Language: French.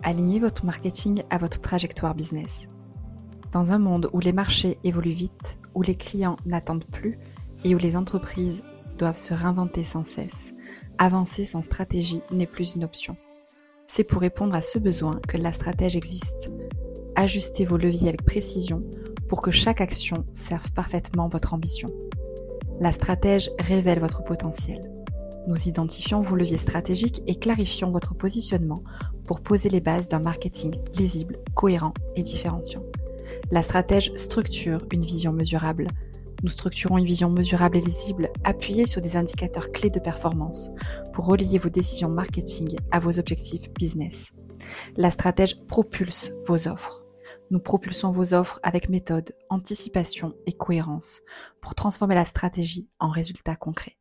Alignez votre marketing à votre trajectoire business. Dans un monde où les marchés évoluent vite, où les clients n'attendent plus et où les entreprises doivent se réinventer sans cesse, avancer sans stratégie n'est plus une option. C'est pour répondre à ce besoin que la stratège existe. Ajustez vos leviers avec précision pour que chaque action serve parfaitement votre ambition. La stratège révèle votre potentiel. Nous identifions vos leviers stratégiques et clarifions votre positionnement pour poser les bases d'un marketing lisible, cohérent et différenciant. La stratège structure une vision mesurable. Nous structurons une vision mesurable et lisible appuyée sur des indicateurs clés de performance pour relier vos décisions marketing à vos objectifs business. La stratège propulse vos offres. Nous propulsons vos offres avec méthode, anticipation et cohérence pour transformer la stratégie en résultats concrets.